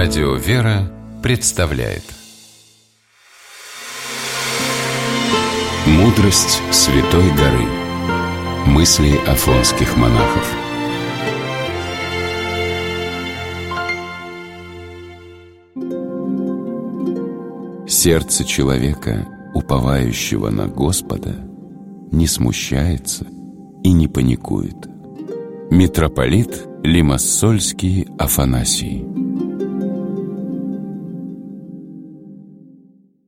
Радио «Вера» представляет «Мудрость Святой горы». Мысли афонских монахов. Сердце человека, уповающего на Господа, не смущается и не паникует. Митрополит Лимассольский Афанасий.